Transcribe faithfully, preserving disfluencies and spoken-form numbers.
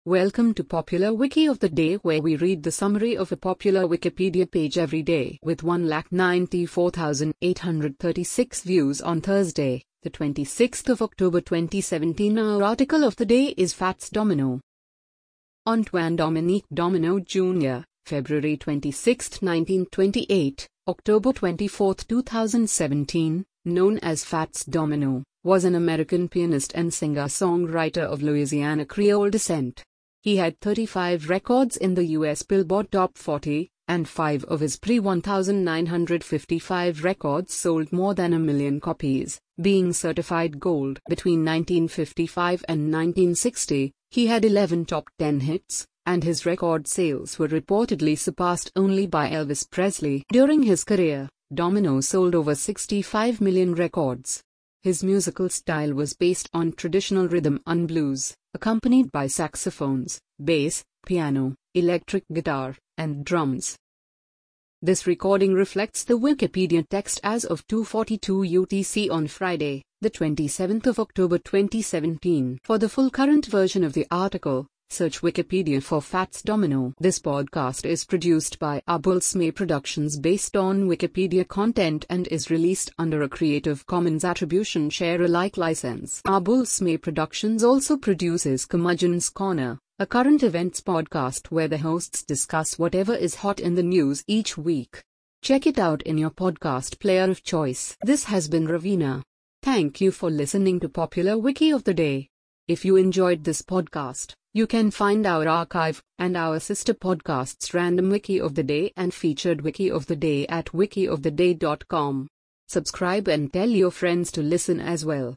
Welcome to Popular Wiki of the Day, where we read the summary of a popular Wikipedia page every day. With one lakh ninety-four thousand eight hundred thirty-six views on Thursday, the twenty-sixth of October twenty seventeen, our article of the day is Fats Domino. Antoine Dominique Domino Junior, February twenty-sixth, nineteen twenty-eight, October twenty-fourth, two thousand seventeen, known as Fats Domino, was an American pianist and singer-songwriter of Louisiana Creole descent. He had thirty-five records in the U S Billboard Top forty, and five of his pre-nineteen fifty-five records sold more than a million copies, being certified gold. Between nineteen fifty-five and nineteen sixty, he had eleven top ten hits, and his record sales were reportedly surpassed only by Elvis Presley. During his career, Domino sold over sixty-five million records. His musical style was based on traditional rhythm and blues, accompanied by saxophones, bass, piano, electric guitar, and drums. This recording reflects the Wikipedia text as of two forty-two U T C on Friday, the twenty-seventh of October twenty seventeen. For the full current version of the article, search Wikipedia for Fats Domino. This podcast is produced by Abulsme Productions based on Wikipedia content and is released under a Creative Commons Attribution Share Alike license. Abulsme Productions also produces Curmudgeon's Corner, a current events podcast where the hosts discuss whatever is hot in the news each week. Check it out in your podcast player of choice. This has been Ravina. Thank you for listening to Popular Wiki of the Day. If you enjoyed this podcast, you can find our archive and our sister podcasts Random Wiki of the Day and Featured Wiki of the Day at wiki of the day dot com. Subscribe and tell your friends to listen as well.